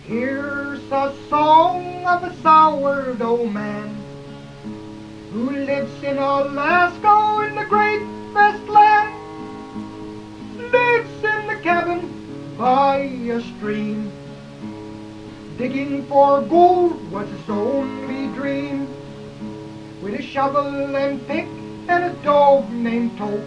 Here's a song of a sourdough man who lives in Alaska in the great Westland. Lives in the cabin by a stream. Digging for gold was his only dream. With a shovel and pick and a dog named Tope.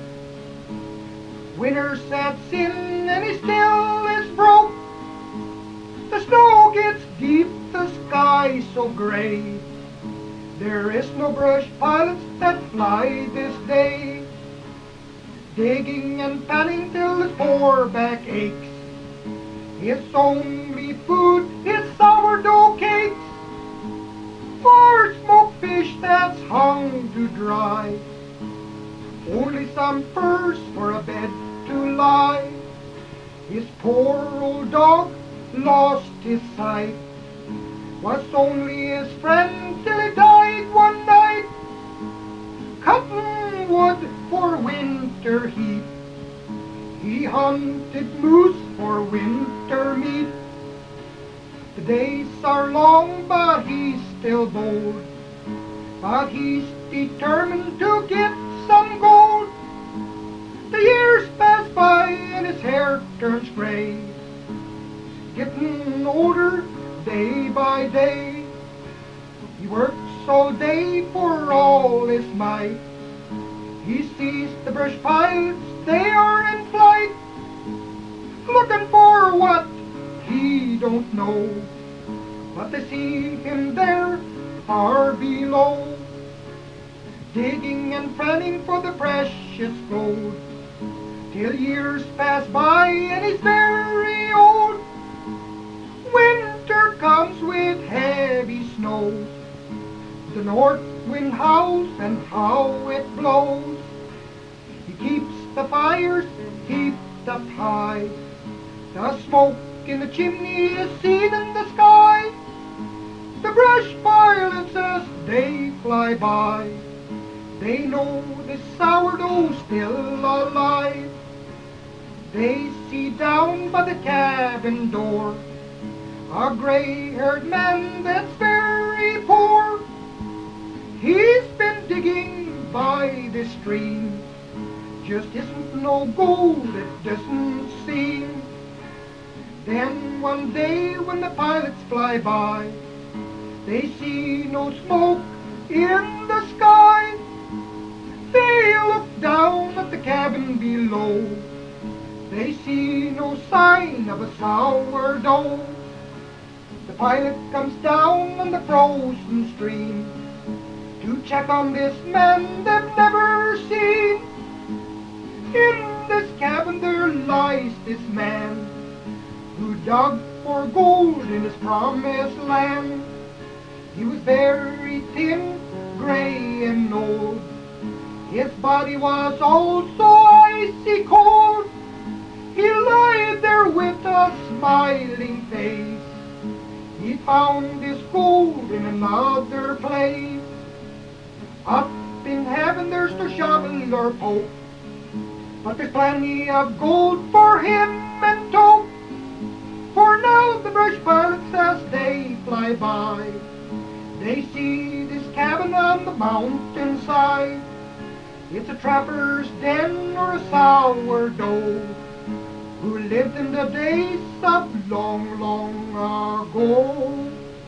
Winter sets in and he still is broke. The snow gets deep, the sky so gray. There is no brush pilots that fly this day. Digging and panning till his poor back aches. His only food is sourdough cakes. For smoked fish that's hung to dry. Only some furs for a bed to lie. His poor old dog lost his sight. Was only his friend till he died one night. Cutting wood for winter heat. He hunted moose for winter meat. The days are long, but he's still bold. But he's determined to get some gold. The years pass by and his hair turns gray. Getting older day by day. He works all day for all his might. He sees the brush pilots, they are in flight. Looking for what he don't know. But they see him there far below. Digging and fanning for the precious gold. Till years pass by and he's very old. Winter comes with heavy snows. The north wind howls and how it blows. He keeps the fires heaped up high. The smoke in the chimney is seen in the sky. The brush pilots as they fly by. They know the sourdough's still alive. They see down by the cabin door a gray-haired man that's very poor. He's been digging by the stream. Just isn't no gold, it doesn't seem. Then one day when the pilots fly by, they see no smoke in the sky. They look down at the cabin below. They see no sign of a sourdough. The pilot comes down on the frozen stream to check on this man they've never seen. In this cabin there lies this man who dug for gold in his promised land. He was very thin, gray and old. His body was also icy cold. He lied there with a smiling face. He found his gold in another place. Up in heaven there's no shovel or poke, but there's plenty of gold for him and Tope. For now the brush pilots as they fly by, they see this cabin on the mountainside. It's a trapper's den or a sourdough who lived in the days of long, long ago.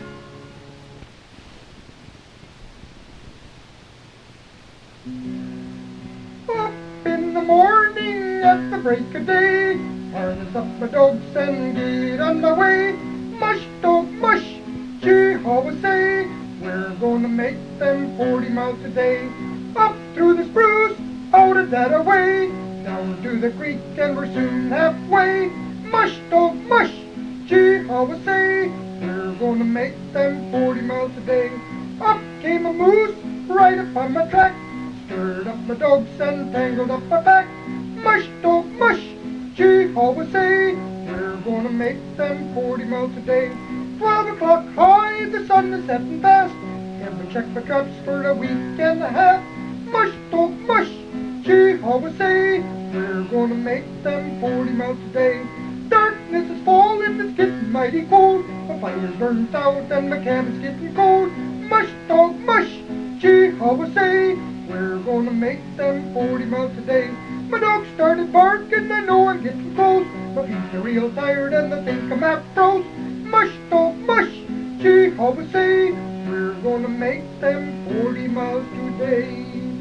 Up in the morning at the break of day, harness up my dogs and get on my way. Mush, dog, mush, Jehovah say, we're gonna make them 40 miles a day. Up through the spruce, out of that away, down to the creek and we're soon halfway. Mush, dog, mush, Jehovah say, we're gonna make them 40 miles a day. Up came a moose, right up on my track, stirred up my dogs and tangled up my back. Mush, dog, mush, Jehovah say, we're gonna make them 40 miles a day. 12 o'clock high, the sun is setting fast, and we check my traps for a week and a half. Mush, dog, mush, Jehovah say, we're gonna make them 40 miles a day. Darkness is falling, it's getting mighty cold. The fire's burnt out and my cabin's getting cold. Mush, dog, mush, gee, how I say, we're gonna make them 40 miles a day. My dog started barking, I know I'm getting close. My feet are real tired and I think I'm half froze. Mush, dog, mush, gee, how I say, we're gonna make them 40 miles today.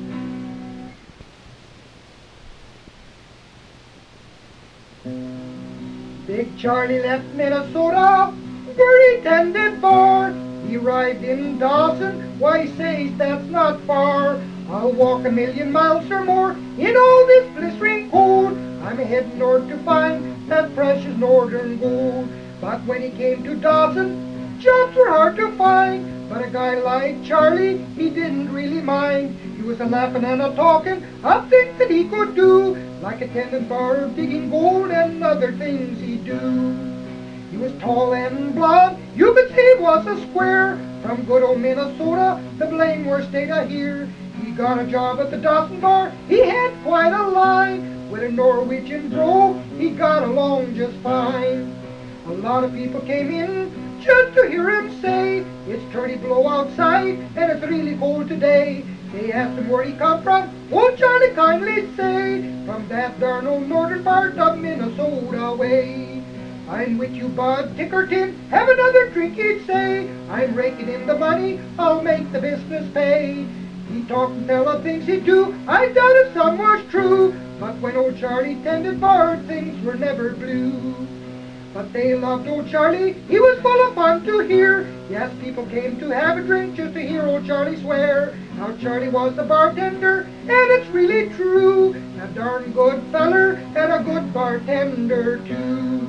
Big Charlie left Minnesota, where he tended bar. He arrived in Dawson, why he says that's not far. I'll walk 1,000,000 miles or more in all this blistering cold. I'm heading north to find that precious northern gold. But when he came to Dawson, jobs were hard to find. But a guy like Charlie, he didn't really mind. He was a-laughing and a-talking of things that he could do, like attending bar, digging gold, and other things he'd do. He was tall and blond, you could see he was a square. From good old Minnesota, the blame worst state I hear. He got a job at the Dawson bar, he had quite a line. With a Norwegian bro, he got along just fine. A lot of people came in just to hear him say, it's 30 below outside and it's really cold today. They asked him where he come from, old Charlie kindly say, from that darn old northern part of Minnesota way. I'm with you, Bud Dickerton, have another drink, he'd say. I'm raking in the money, I'll make the business pay. He talked and tell of things he'd do, I doubt if some was true. But when old Charlie tended bar, things were never blue. But they loved old Charlie, he was full of fun to hear. Yes, people came to have a drink just to hear old Charlie swear how Charlie was the bartender, and it's really true. A darn good feller and a good bartender too.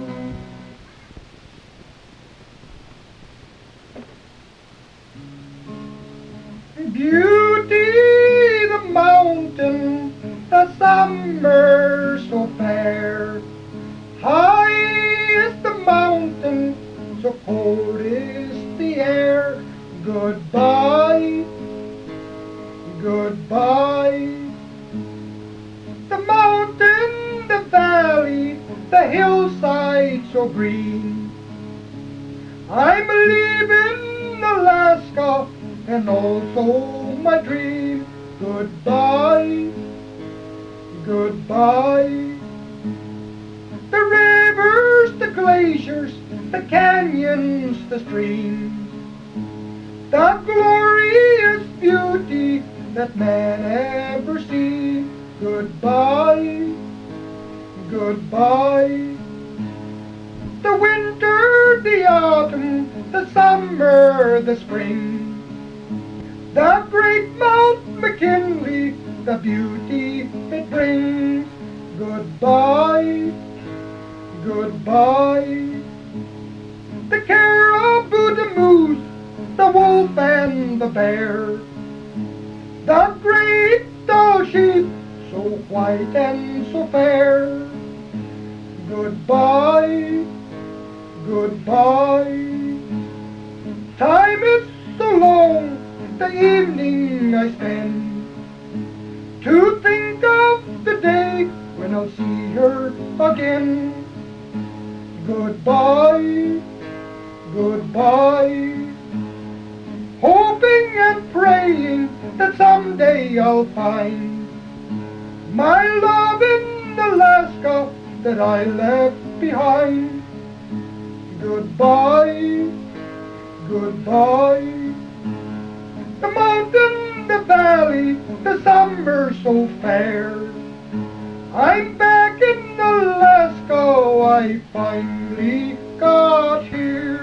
Beauty, the mountain, the summer so fair. High is the mountain, so cold is the air. Goodbye, goodbye. The mountain, the valley, the hillside so green. I'm leaving Alaska and also my dream. Goodbye, goodbye. The rivers, the glaciers, the canyons, the streams, the glorious beauty that man ever seen. Goodbye, goodbye. The winter, the autumn, the summer, the spring, the great Mount McKinley, the beauty it brings. Goodbye, goodbye. The caribou, the moose, the wolf and the bear, the great tall sheep, so white and so fair. Goodbye, goodbye. Time is so long, the evening I spend, to think of the day when I'll see her again. Goodbye, goodbye. Hoping and praying that someday I'll find my love in Alaska that I left behind. Goodbye, goodbye. The mountain, the valley, the summer so fair. I'm back in Alaska, I finally got here.